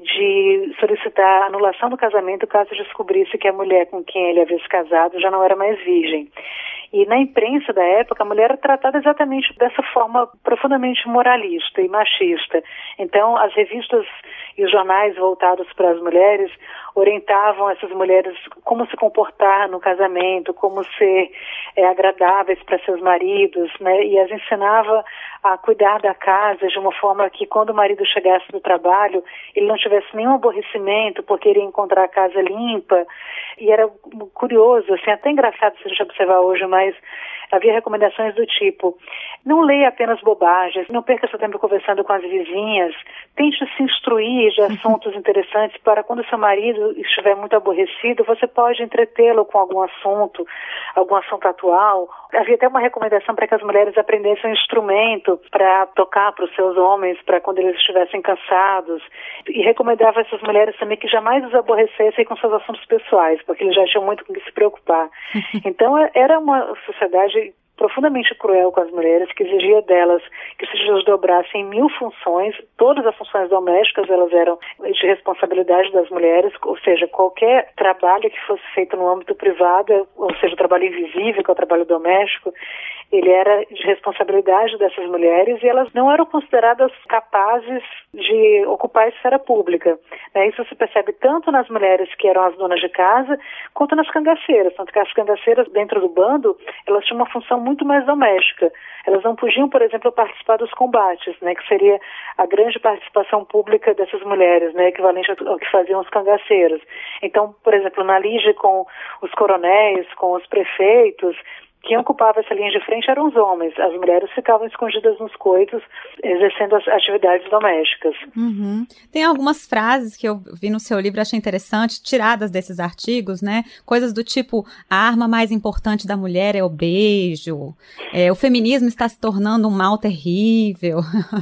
de solicitar a anulação do casamento caso descobrisse que a mulher com quem ele havia se casado já não era mais virgem. E na imprensa da época, a mulher era tratada exatamente dessa forma profundamente moralista e machista. Então, as revistas e os jornais voltados para as mulheres orientavam essas mulheres como se comportar no casamento, como ser é, agradáveis para seus maridos, né? E as ensinava a cuidar da casa de uma forma que quando o marido chegasse do trabalho, ele não tivesse nenhum aborrecimento porque iria encontrar a casa limpa. E era curioso, assim, até engraçado se a gente observar hoje, mas havia recomendações do tipo: não leia apenas bobagens, não perca seu tempo conversando com as vizinhas, tente se instruir de assuntos interessantes para quando seu marido estiver muito aborrecido, você pode entretê-lo com algum assunto, algum assunto atual. Havia até uma recomendação para que as mulheres aprendessem um instrumento para tocar para os seus homens, para quando eles estivessem cansados. E recomendava a essas mulheres também que jamais os aborrecessem com seus assuntos pessoais, porque eles já tinham muito com o que se preocupar. Então era uma sociedade profundamente cruel com as mulheres, que exigia delas que se desdobrassem em mil funções. Todas as funções domésticas elas eram de responsabilidade das mulheres, ou seja, qualquer trabalho que fosse feito no âmbito privado, ou seja, o trabalho invisível, que é o trabalho doméstico, ele era de responsabilidade dessas mulheres e elas não eram consideradas capazes de ocupar a esfera pública. Né? Isso se percebe tanto nas mulheres que eram as donas de casa, quanto nas cangaceiras. Tanto que as cangaceiras, dentro do bando, elas tinham uma função muito mais doméstica. Elas não podiam, por exemplo, participar dos combates, né, que seria a grande participação pública dessas mulheres, né, equivalente ao que faziam os cangaceiros. Então, por exemplo, na lige com os coronéis, com os prefeitos, quem ocupava essa linha de frente eram os homens. As mulheres ficavam escondidas nos coitos, exercendo as atividades domésticas. Uhum. Tem algumas frases que eu vi no seu livro, achei interessante, tiradas desses artigos, né? Coisas do tipo: a arma mais importante da mulher é o beijo, é, o feminismo está se tornando um mal terrível.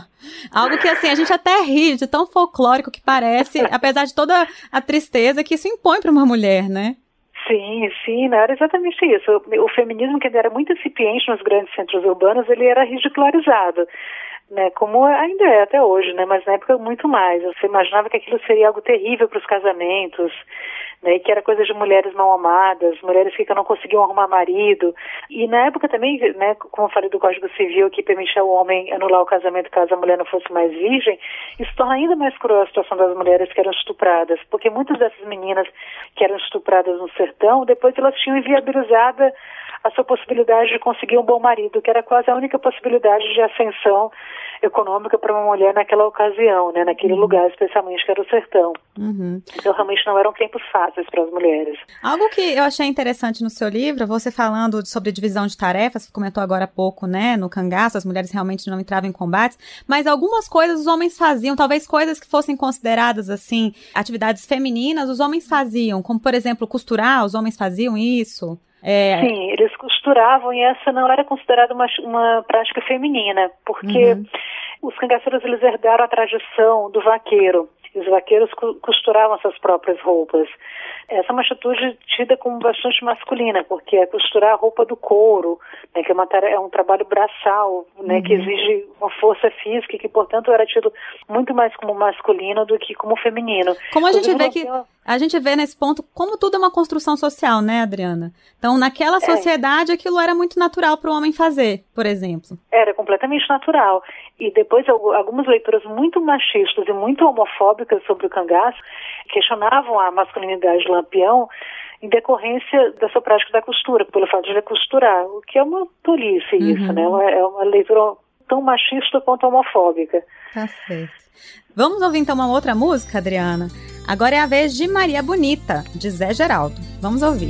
Algo que, assim, a gente até ri de tão folclórico que parece, apesar de toda a tristeza que isso impõe para uma mulher, né? Sim, sim, não era exatamente isso. O, o feminismo, que ainda era muito incipiente nos grandes centros urbanos, ele era ridicularizado, né, como ainda é até hoje, né, mas na época muito mais. Você imaginava que aquilo seria algo terrível para os casamentos, né, que era coisa de mulheres mal amadas, mulheres que não conseguiam arrumar marido. E na época também, né, como eu falei do Código Civil, que permitia ao homem anular o casamento caso a mulher não fosse mais virgem, isso torna ainda mais cruel a situação das mulheres que eram estupradas, porque muitas dessas meninas que eram estupradas no sertão, depois elas tinham inviabilizada a sua possibilidade de conseguir um bom marido, que era quase a única possibilidade de ascensão econômica para uma mulher naquela ocasião, né, naquele uhum. lugar, especialmente, que era o sertão. Uhum. Então, realmente não eram tempos fáceis para as mulheres. Algo que eu achei interessante no seu livro, você falando sobre divisão de tarefas, comentou agora há pouco, né, no cangaço, as mulheres realmente não entravam em combates, mas algumas coisas os homens faziam, talvez coisas que fossem consideradas, assim, atividades femininas, os homens faziam, como, por exemplo, costurar, os homens faziam isso. É... Sim, eles costuravam e essa não era considerada uma, uma prática feminina, porque uhum. os cangaceiros eles herdaram a tradição do vaqueiro. e os vaqueiros costuravam suas próprias roupas. Essa é uma atitude tida como bastante masculina, porque é costurar a roupa do couro, né, que é, uma, é um trabalho braçal, né, uhum. que exige uma força física e que, portanto, era tido muito mais como masculino do que como feminino. Como a gente vê que a gente vê nesse ponto como tudo é uma construção social, né, Adriana? Então, naquela sociedade, é. aquilo era muito natural para o homem fazer, por exemplo. Era completamente natural. E depois, algumas leituras muito machistas e muito homofóbicas sobre o cangaço questionavam a masculinidade do Lampião em decorrência da sua prática da costura, pelo fato de ele costurar, o que é uma tolice uhum. isso, né? É uma leitura tão machista quanto homofóbica. Tá certo. Vamos ouvir então uma outra música, Adriana? Agora é a vez de Maria Bonita, de Zé Geraldo. Vamos ouvir.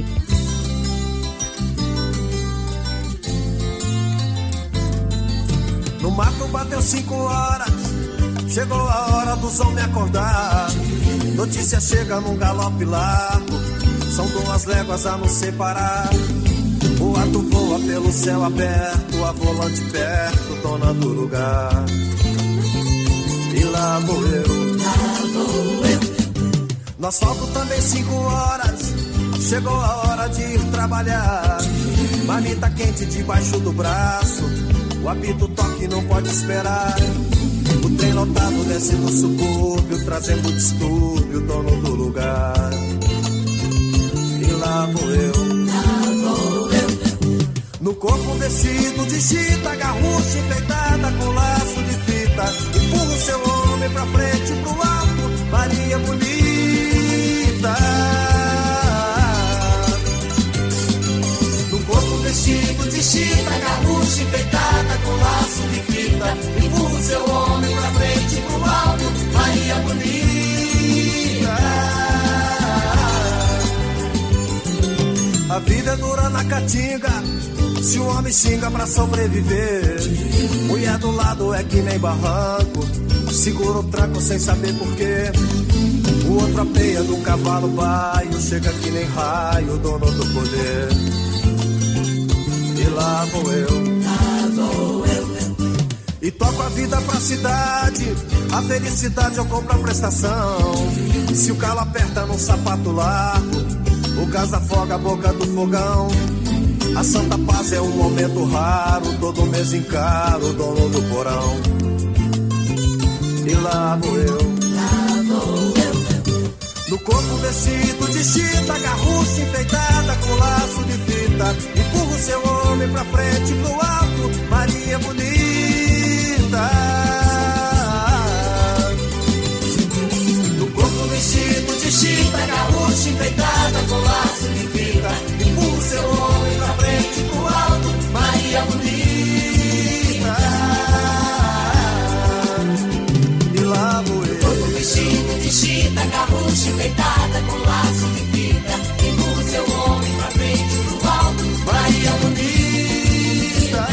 No mato bateu cinco horas, chegou a hora dos homens acordar. Notícia chega num galope largo, são duas léguas a nos separar. O ato voa pelo céu aberto, a volante perto, dona do lugar. E lá vou eu, lá vou eu. No asfalto também cinco horas, chegou a hora de ir trabalhar. Marmita quente debaixo do braço, o apito toque não pode esperar. O trem lotado desce do subúrbio, trazendo distúrbio, dono do lugar. E lá vou eu, lá vou eu. No corpo vestido de chita, garrucha enfeitada com laço de fita. Empurra o seu homem pra frente, pro alto, Maria Bonita. No corpo vestido de chita, garrucha enfeitada com laço de fita. Empurra o seu homem pra frente, pro alto, Maria Bonita. A vida é dura na caatinga, se o homem xinga pra sobreviver. Mulher do lado é que nem barranco, segura o tranco sem saber porquê. O outro apeia do cavalo baio, chega que nem raio, dono do poder. E lá vou eu, lá vou eu. E toco a vida pra cidade, a felicidade eu compro a prestação. Se o calo aperta num sapato largo, o gás afoga a boca do fogão. A Santa Paz é um momento raro, todo mês encaro o dono do porão. E lá vou eu, lá vou eu. No corpo vestido de chita, garrucha enfeitada com laço de fita. Empurra o seu homem pra frente, pro alto, Maria Bonita. No corpo vestido de chita, garrucha enfeitada com laço de fita. Empurra o seu homem pra frente, pro alto, Maria Bonita. E lá vou eu, corpo vestido de chita, garrucha enfeitada com laço de fita. Empurra o seu homem pra frente, pro alto, Maria Bonita.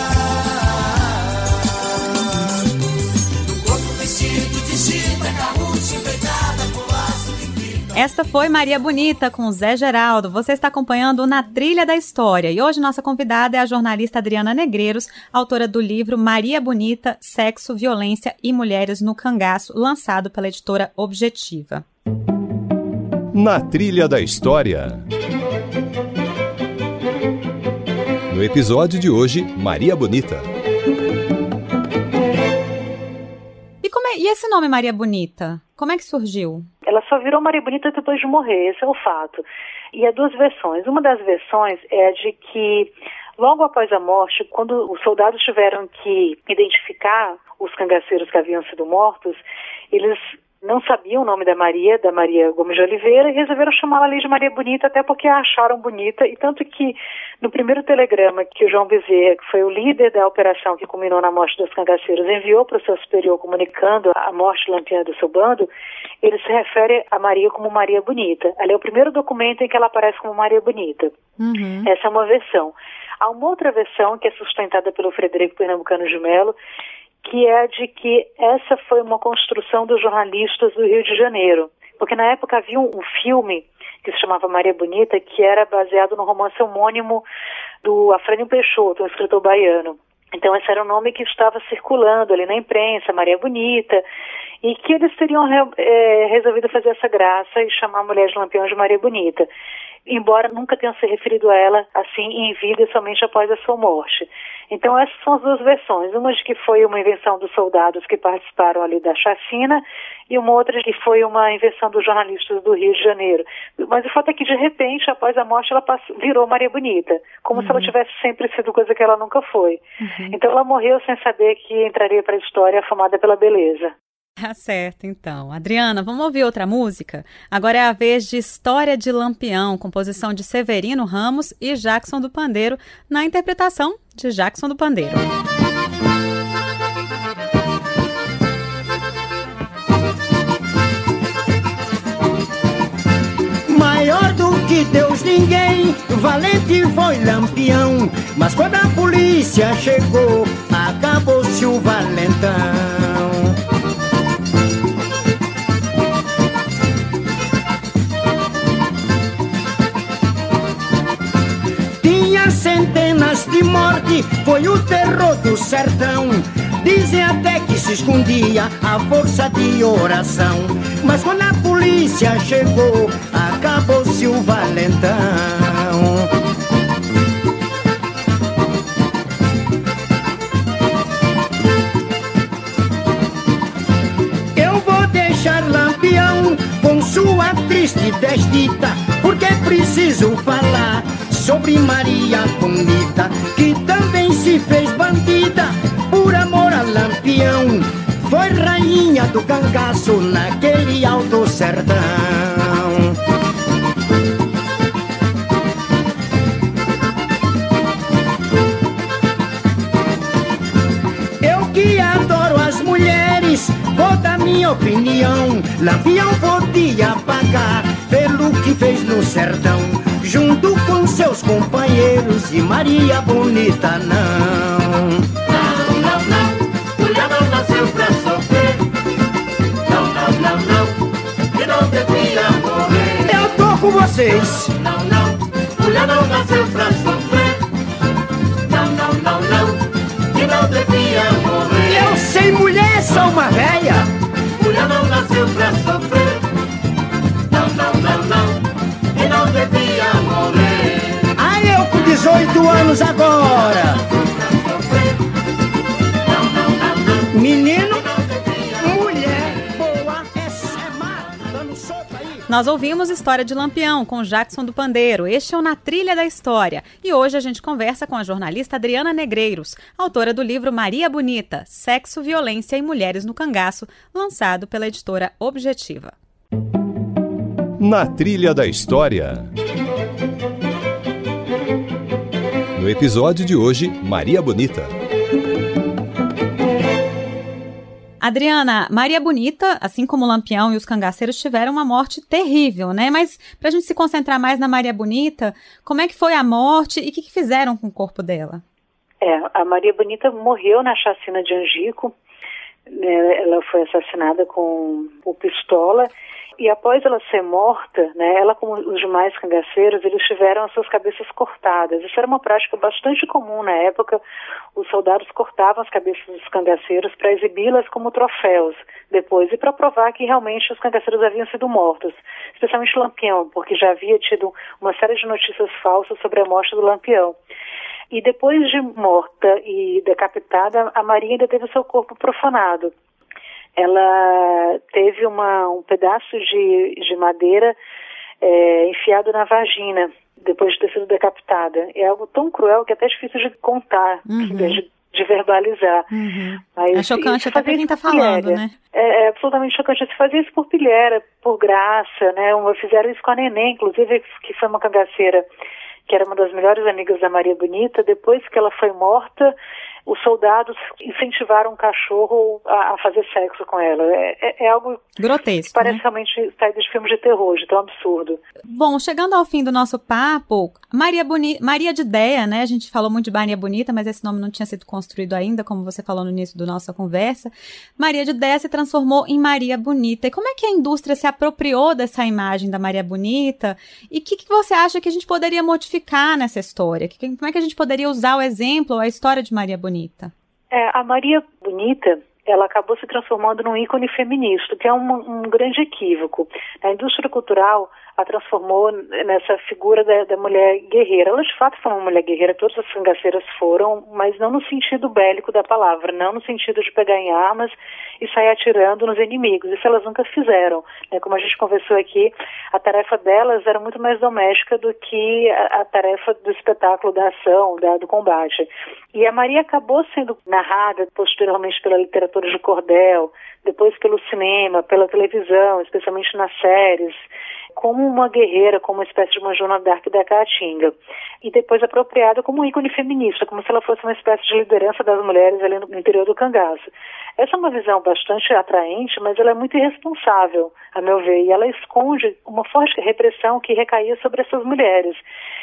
No corpo vestido de chita, garrucha enfeitada com laço de fita. Esta foi Maria Bonita com Zé Geraldo. Você está acompanhando Na Trilha da História. E hoje nossa convidada é a jornalista Adriana Negreiros, autora do livro Maria Bonita, Sexo, Violência e Mulheres no Cangaço, lançado pela editora Objetiva. Na Trilha da História. No episódio de hoje, Maria Bonita. E, como é, e esse nome Maria Bonita? Como é que surgiu? Ela só virou Maria Bonita depois de morrer, esse é o fato. E há duas versões. Uma das versões é a de que, logo após a morte, quando os soldados tiveram que identificar os cangaceiros que haviam sido mortos, eles não sabiam o nome da Maria, da Maria Gomes de Oliveira, e resolveram chamá-la ali de Maria Bonita, até porque a acharam bonita, e tanto que no primeiro telegrama que o João Bezerra, que foi o líder da operação que culminou na morte dos cangaceiros, enviou para o seu superior comunicando a morte lampiã do seu bando, ele se refere a Maria como Maria Bonita. Ali é o primeiro documento em que ela aparece como Maria Bonita. Uhum. Essa é uma versão. Há uma outra versão que é sustentada pelo Frederico Pernambucano de Melo, que é a de que essa foi uma construção dos jornalistas do Rio de Janeiro. Porque na época havia um, um filme que se chamava Maria Bonita, que era baseado no romance homônimo do Afrânio Peixoto, um escritor baiano. Então esse era o nome que estava circulando ali na imprensa, Maria Bonita, e que eles teriam é, resolvido fazer essa graça e chamar a mulher de Lampião de Maria Bonita, embora nunca tenham se referido a ela assim em vida e somente após a sua morte. Então essas são as duas versões, uma de que foi uma invenção dos soldados que participaram ali da chacina e uma outra de que foi uma invenção dos jornalistas do Rio de Janeiro. Mas o fato é que de repente, após a morte, ela passou, virou Maria Bonita, como uhum. se ela tivesse sempre sido coisa que ela nunca foi. Uhum. Então ela morreu sem saber que entraria para a história afamada pela beleza. Tá certo, então. Adriana, vamos ouvir outra música? Agora é a vez de História de Lampião, composição de Severino Ramos e Jackson do Pandeiro, na interpretação de Jackson do Pandeiro. Maior do que Deus ninguém, valente foi Lampião, mas quando a polícia chegou, acabou-se o valentão. Centenas de morte, foi o terror do sertão. Dizem até que se escondia a força de oração. Mas quando a polícia chegou, acabou-se o valentão. Eu vou deixar Lampião com sua triste desdita, porque preciso falar sobre Maria Bonita, que também se fez bandida por amor a Lampião. Foi rainha do cangaço naquele alto sertão. Eu que adoro as mulheres, vou dar minha opinião. Lampião podia pagar pelo que fez no sertão, junto com seus companheiros, e Maria Bonita não. Não, não, não, mulher não nasceu pra sofrer. Não, não, não, não, que não devia morrer. Eu tô com vocês. Não, não, mulher não nasceu pra sofrer. Não, não, não, não, que não devia morrer. Eu sei, mulher, sou uma véia. Mulher não nasceu pra sofrer. Não, não, não, não, que não devia morrer. Ah, eu com dezoito anos agora. Menino, mulher, boa, essa é má, dando sopa aí. Nós ouvimos História de Lampião com Jackson do Pandeiro. Este é o Na Trilha da História. E hoje a gente conversa com a jornalista Adriana Negreiros, autora do livro Maria Bonita, Sexo, Violência e Mulheres no Cangaço, lançado pela editora Objetiva. Na Trilha da História. No episódio de hoje, Maria Bonita. Adriana, Maria Bonita, assim como o Lampião e os cangaceiros, tiveram uma morte terrível, né? Mas pra gente se concentrar mais na Maria Bonita, como é que foi a morte e o que, que fizeram com o corpo dela? É, a Maria Bonita morreu na chacina de Angico, né? Ela foi assassinada com o pistola. E após ela ser morta, né, ela como os demais cangaceiros, eles tiveram as suas cabeças cortadas. Isso era uma prática bastante comum na época. Os soldados cortavam as cabeças dos cangaceiros para exibi-las como troféus depois e para provar que realmente os cangaceiros haviam sido mortos. Especialmente o Lampião, porque já havia tido uma série de notícias falsas sobre a morte do Lampião. E depois de morta e decapitada, a Maria ainda teve o seu corpo profanado. Ela teve uma, um pedaço de, de madeira é, enfiado na vagina, depois de ter sido decapitada. É algo tão cruel que é até difícil de contar, uhum. de, de verbalizar. Uhum. Mas, é chocante até para quem está falando, né? É, é absolutamente chocante. Se fazia isso por pilhéria, por graça, né? Uma, fizeram isso com a Neném, inclusive, que foi uma cangaceira que era uma das melhores amigas da Maria Bonita. Depois que ela foi morta, os soldados incentivaram o cachorro a, a fazer sexo com ela. É, é, é algo grotesco, que parece né? realmente saída de filme de terror, de tão absurdo. Bom, chegando ao fim do nosso papo, Maria, Boni... Maria de Déia, né? A gente falou muito de Maria Bonita, mas esse nome não tinha sido construído ainda, como você falou no início da nossa conversa. Maria de Déia se transformou em Maria Bonita. E como é que a indústria se apropriou dessa imagem da Maria Bonita? E o que, que você acha que a gente poderia modificar nessa história? Que, como é que a gente poderia usar o exemplo, a história de Maria Bonita? É, a Maria Bonita, ela acabou se transformando num ícone feminista, que é um, um grande equívoco. A indústria cultural a transformou nessa figura da, da mulher guerreira. Ela, de fato, foi uma mulher guerreira, todas as cangaceiras foram, mas não no sentido bélico da palavra, não no sentido de pegar em armas e sair atirando nos inimigos. Isso elas nunca fizeram. Né? Como a gente conversou aqui, a tarefa delas era muito mais doméstica do que a, a tarefa do espetáculo, da ação, da, do combate. E a Maria acabou sendo narrada posteriormente pela literatura de cordel, depois pelo cinema, pela televisão, especialmente nas séries, como uma guerreira, como uma espécie de uma Joana d'Arc da Caatinga. E depois apropriada como um ícone feminista, como se ela fosse uma espécie de liderança das mulheres ali no interior do cangaço. Essa é uma visão bastante atraente, mas ela é muito irresponsável, a meu ver, e ela esconde uma forte repressão que recaía sobre essas mulheres.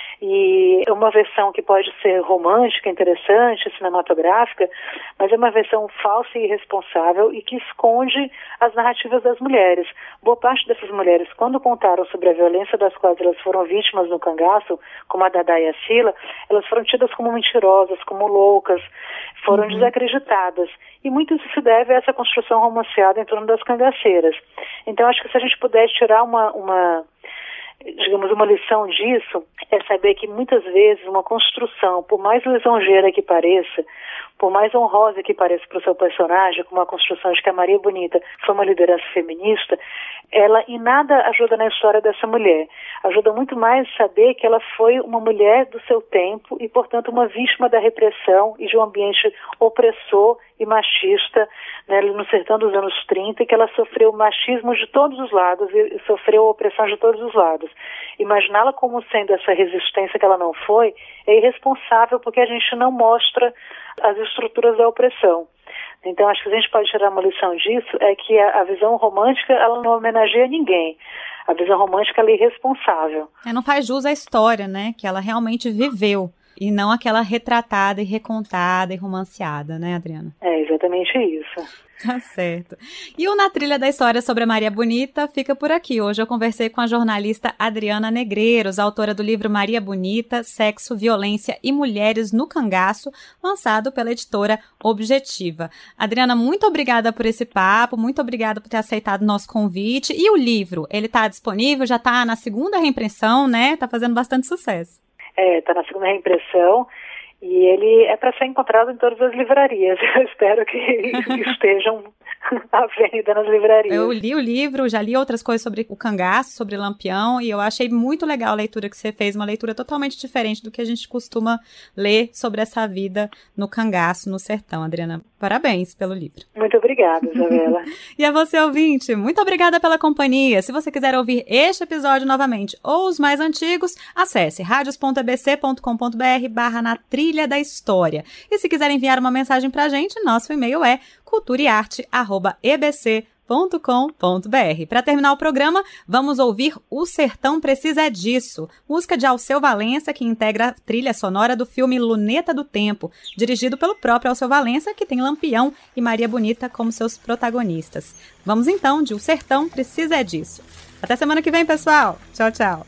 E é uma versão que pode ser romântica, interessante, cinematográfica, mas é uma versão falsa e irresponsável e que esconde as narrativas das mulheres. Boa parte dessas mulheres, quando contaram sobre a violência das quais elas foram vítimas no cangaço, como a Dadá e a Sila, elas foram tidas como mentirosas, como loucas, foram uhum. desacreditadas. E muito isso se deve a essa construção romanceada em torno das cangaceiras. Então, acho que se a gente puder tirar uma... uma digamos, uma lição disso, é saber que muitas vezes uma construção, por mais lisonjeira que pareça, por mais honrosa que pareça para o seu personagem, como a construção de que a Maria Bonita foi uma liderança feminista, ela em nada ajuda na história dessa mulher. Ajuda muito mais saber que ela foi uma mulher do seu tempo e, portanto, uma vítima da repressão e de um ambiente opressor e machista, né, no sertão dos anos trinta, e que ela sofreu machismo de todos os lados e sofreu opressão de todos os lados. Imaginá-la como sendo essa resistência que ela não foi é irresponsável, porque a gente não mostra as estruturas da opressão. Então, acho que a gente pode tirar uma lição disso, é que a, a visão romântica, ela não homenageia ninguém. A visão romântica, ela é irresponsável. É, não faz jus à história, né, que ela realmente viveu, e não aquela retratada e recontada e romanceada, né, Adriana? É exatamente isso. Tá certo. E o Na Trilha da História sobre a Maria Bonita fica por aqui. Hoje eu conversei com a jornalista Adriana Negreiros, autora do livro Maria Bonita, Sexo, Violência e Mulheres no Cangaço, lançado pela editora Objetiva. Adriana, muito obrigada por esse papo, muito obrigada por ter aceitado o nosso convite. E o livro, ele está disponível, já está na segunda reimpressão, né? Está fazendo bastante sucesso. É, está na segunda reimpressão. E ele é para ser encontrado em todas as livrarias. Eu espero que estejam à venda nas livrarias. Eu li o livro, já li outras coisas sobre o cangaço, sobre Lampião, e eu achei muito legal a leitura que você fez, uma leitura totalmente diferente do que a gente costuma ler sobre essa vida no cangaço, no sertão. Adriana, parabéns pelo livro. Muito obrigada, Isabela. E a você, ouvinte, muito obrigada pela companhia. Se você quiser ouvir este episódio novamente ou os mais antigos, acesse radios ponto e b c ponto com ponto b r barra na trilha da história. E se quiser enviar uma mensagem pra gente, nosso e-mail é culturaearte arroba e b c ponto com ponto b r. Para terminar o programa, vamos ouvir O Sertão Precisa Disso, música de Alceu Valença, que integra a trilha sonora do filme Luneta do Tempo, dirigido pelo próprio Alceu Valença, que tem Lampião e Maria Bonita como seus protagonistas. Vamos então de O Sertão Precisa Disso. Até semana que vem, pessoal. Tchau, tchau.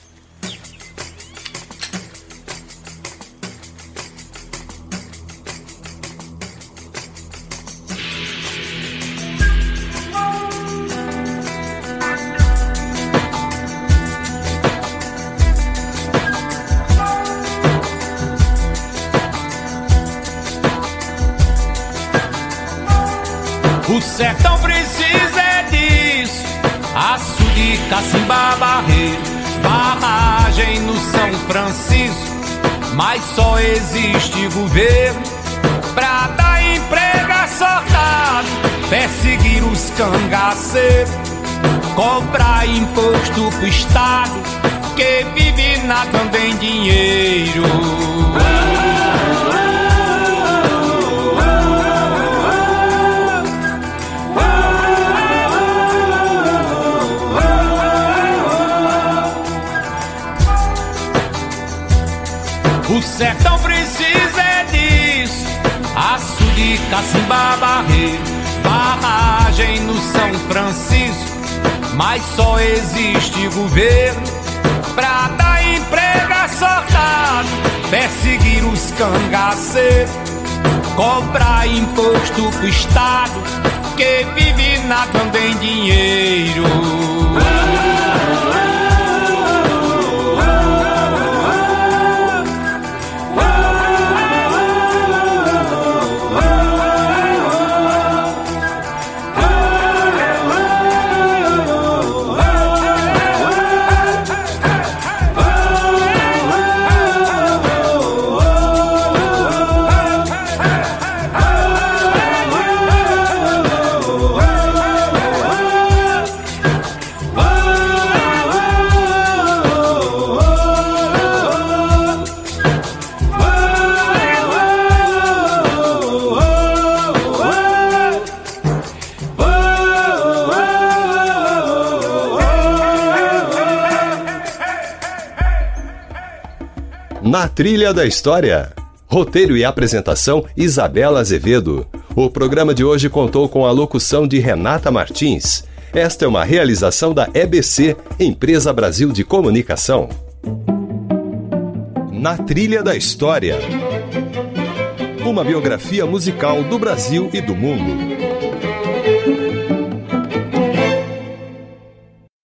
O sertão precisa é disso, açude, Cacimba, Barreiro, barragem no São Francisco, mas só existe governo pra dar emprego a soldado, perseguir os cangaceiros, cobrar imposto pro Estado, que vive nadando em dinheiro. O sertão precisa é disso. Açude, Cacimbá, Barreiro, barragem no São Francisco. Mas só existe governo pra dar emprego a soldado, perseguir os cangaceiros, cobrar imposto pro Estado que vive nadando em dinheiro. Na Trilha da História. Roteiro e apresentação, Isabela Azevedo. O programa de hoje contou com a locução de Renata Martins. Esta é uma realização da E B C, Empresa Brasil de Comunicação. Na Trilha da História. Uma biografia musical do Brasil e do mundo.